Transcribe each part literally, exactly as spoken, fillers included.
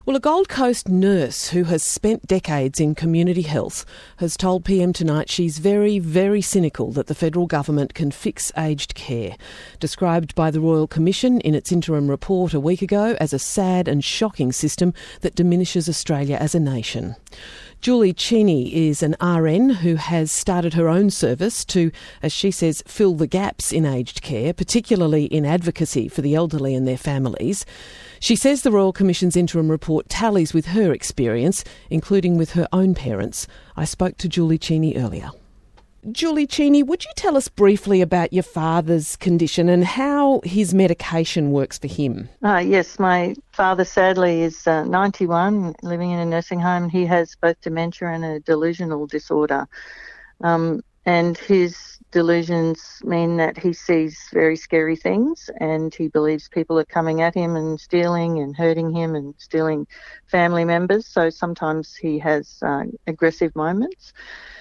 Well, a Gold Coast nurse who has spent decades in community health has told P M Tonight she's very, very cynical that the federal government can fix aged care. Described by the Royal Commission in its interim report a week ago as a sad and shocking system that diminishes Australia as a nation. Julie Cheney is an R N who has started her own service to, as she says, fill the gaps in aged care, particularly in advocacy for the elderly and their families. She says the Royal Commission's interim report tallies with her experience, including with her own parents. I spoke to Julie Cheney earlier. Julie Cheney, would you tell us briefly about your father's condition and how his medication works for him? Uh, yes, my father sadly is uh, ninety-one, living in a nursing home. He has both dementia and a delusional disorder. Um, and his delusions mean that he sees very scary things and he believes people are coming at him and stealing and hurting him and stealing family members. So sometimes he has uh, aggressive moments.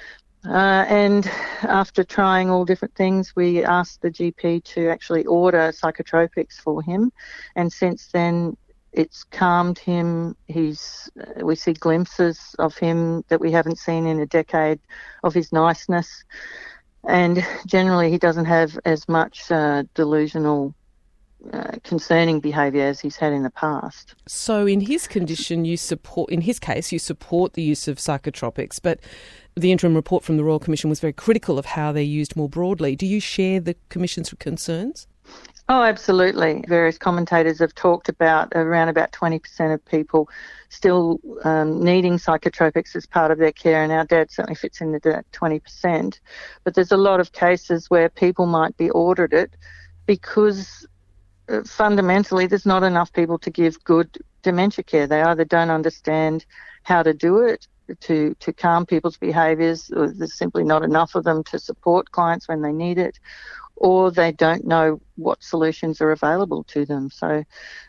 Uh, and after trying all different things, we asked the G P to actually order psychotropics for him. And since then, it's calmed him. He's, uh, we see glimpses of him that we haven't seen in a decade, of his niceness. And generally, he doesn't have as much uh, delusional Uh, concerning behaviour as he's had in the past. So in his condition, you support, in his case, you support the use of psychotropics, but the interim report from the Royal Commission was very critical of how they're used more broadly. Do you share the Commission's concerns? Oh, absolutely. Various commentators have talked about around about twenty percent of people still um, needing psychotropics as part of their care, and our dad certainly fits in the twenty percent. But there's a lot of cases where people might be ordered it because fundamentally there's not enough people to give good dementia care. They either don't understand how to do it, to, to calm people's behaviours, or there's simply not enough of them to support clients when they need it, or they don't know what solutions are available to them. So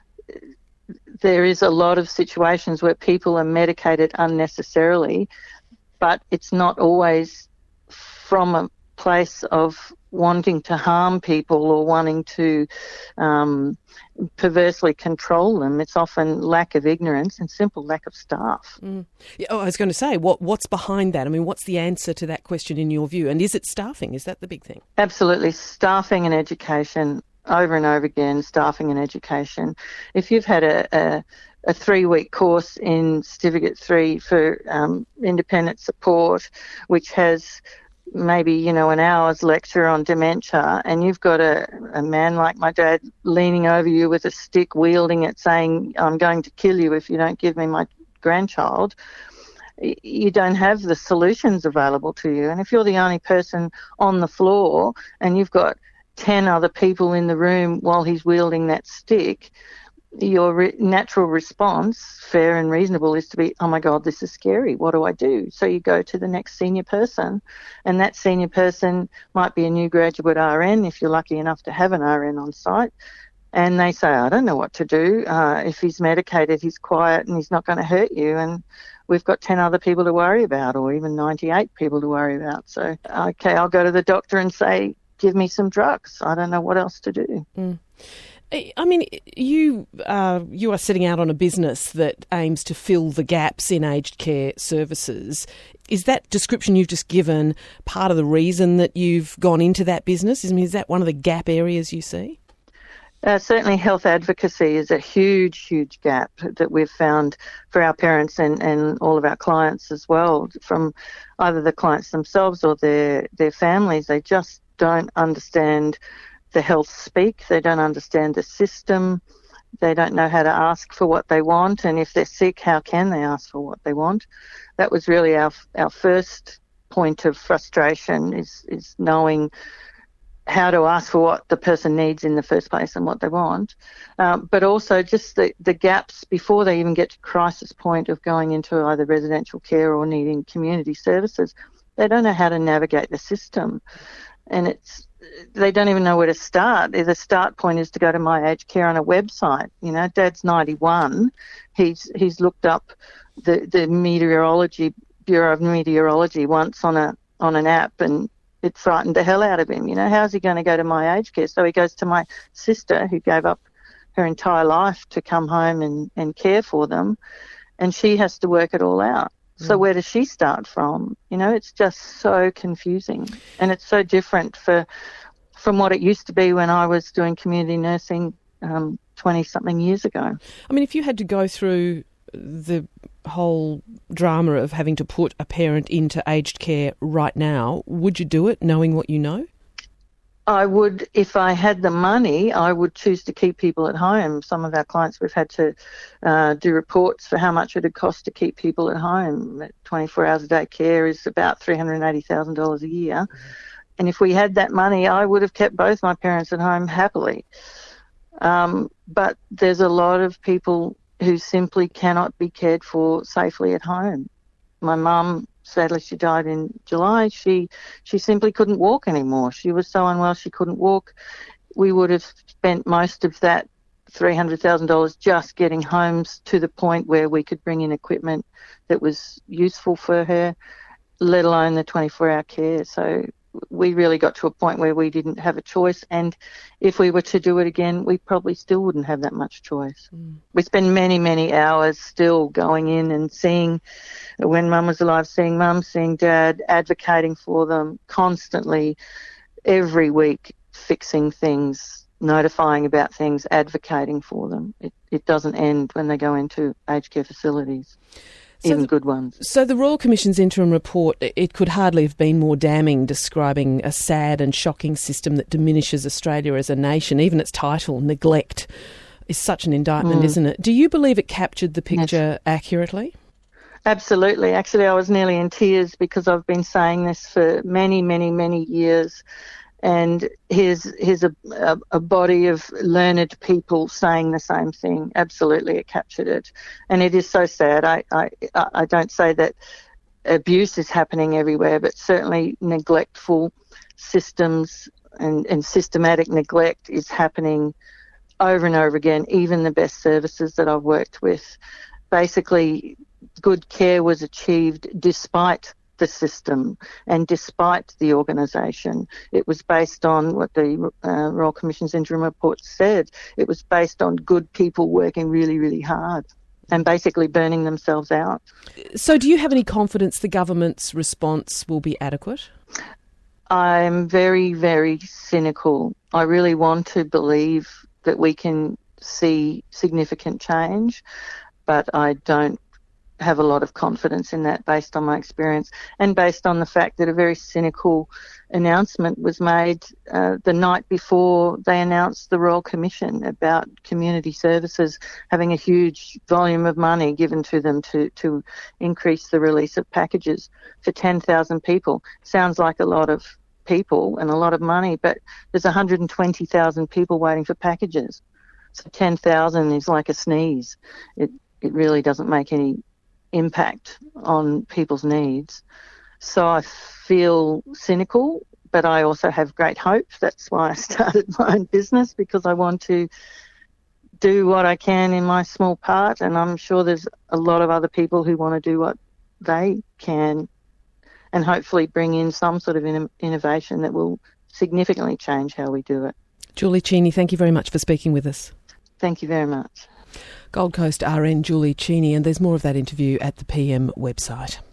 there is a lot of situations where people are medicated unnecessarily, but it's not always from a place of wanting to harm people or wanting to um, perversely control them. It's often lack of ignorance and simple lack of staff. Mm. Yeah, oh, I was going to say, what what's behind that? I mean, what's the answer to that question in your view? And is it staffing? Is that the big thing? Absolutely. Staffing and education, over and over again, staffing and education. If you've had a, a a three-week course in Certificate three for um, independent support, which has maybe, you know, an hour's lecture on dementia, and you've got a, a man like my dad leaning over you with a stick, wielding it, saying, I'm going to kill you if you don't give me my grandchild, you don't have the solutions available to you. And if you're the only person on the floor and you've got ten other people in the room while he's wielding that stick, your re- natural response, fair and reasonable, is to be, oh my God, this is scary. What do I do? So you go to the next senior person, and that senior person might be a new graduate R N, if you're lucky enough to have an R N on site. And they say, I don't know what to do. Uh, if he's medicated, he's quiet and he's not going to hurt you. And we've got ten other people to worry about, or even ninety-eight people to worry about. So, okay, I'll go to the doctor and say, give me some drugs. I don't know what else to do. Mm. I mean, you uh, you are setting out on a business that aims to fill the gaps in aged care services. Is that description you've just given part of the reason that you've gone into that business? I mean, is that one of the gap areas you see? Uh, certainly health advocacy is a huge, huge gap that we've found for our parents and, and all of our clients as well, from either the clients themselves or their, their families. They just don't understand the health speak. They don't understand the system. They don't know how to ask for what they want. And if they're sick, how can they ask for what they want? That was really our our first point of frustration, is, is knowing how to ask for what the person needs in the first place and what they want. Um, but also just the, the gaps before they even get to crisis point of going into either residential care or needing community services. They don't know how to navigate the system. And it's they don't even know where to start. The start point is to go to My Aged Care on a website. You know, Dad's ninety-one. He's he's looked up the, the meteorology, Bureau of Meteorology once on a on an app, and it frightened the hell out of him. You know, how's he going to go to My Aged Care? So he goes to my sister, who gave up her entire life to come home and, and care for them, and she has to work it all out. So where does she start from? You know, it's just so confusing, and it's so different for from what it used to be when I was doing community nursing um, twenty-something years ago. I mean, if you had to go through the whole drama of having to put a parent into aged care right now, would you do it knowing what you know? I would, if I had the money, I would choose to keep people at home. Some of our clients, we've had to uh, do reports for how much it would cost to keep people at home. twenty-four hours a day care is about three hundred eighty thousand dollars a year. Mm-hmm. And if we had that money, I would have kept both my parents at home happily. Um, but there's a lot of people who simply cannot be cared for safely at home. My mum, sadly, she died in July. She she simply couldn't walk anymore. She was so unwell she couldn't walk. We would have spent most of that three hundred thousand dollars just getting homes to the point where we could bring in equipment that was useful for her, let alone the twenty-four hour care. So we really got to a point where we didn't have a choice, and if we were to do it again, we probably still wouldn't have that much choice. Mm. We spend many, many hours still going in and seeing, when Mum was alive, seeing Mum, seeing Dad, advocating for them constantly, every week, fixing things, notifying about things, advocating for them. It, it doesn't end when they go into aged care facilities. So even good ones. So the Royal Commission's interim report, it could hardly have been more damning, describing a sad and shocking system that diminishes Australia as a nation. Even its title, Neglect, is such an indictment, mm. isn't it? Do you believe it captured the picture yes. accurately? Absolutely. Actually, I was nearly in tears because I've been saying this for many, many, many years. And here's, here's a, a, a body of learned people saying the same thing. Absolutely, it captured it. And it is so sad. I, I, I don't say that abuse is happening everywhere, but certainly neglectful systems and, and systematic neglect is happening over and over again, even the best services that I've worked with. Basically, good care was achieved despite the system and despite the organisation. It was based on what the uh, Royal Commission's interim report said. It was based on good people working really, really hard and basically burning themselves out. So do you have any confidence the government's response will be adequate? I'm very, very cynical. I really want to believe that we can see significant change, but I don't have a lot of confidence in that based on my experience and based on the fact that a very cynical announcement was made uh, the night before they announced the Royal Commission about community services having a huge volume of money given to them to, to increase the release of packages for ten thousand people. Sounds like a lot of people and a lot of money, but there's one hundred twenty thousand people waiting for packages. So ten thousand is like a sneeze. It, it really doesn't make any impact on people's needs. So I feel cynical, but I also have great hope. That's why I started my own business, because I want to do what I can in my small part, and I'm sure there's a lot of other people who want to do what they can and hopefully bring in some sort of in- innovation that will significantly change how we do it. Julie Cheney, thank you very much for speaking with us. Thank you very much. Gold Coast R N Julie Cheney, and there's more of that interview at the P M website.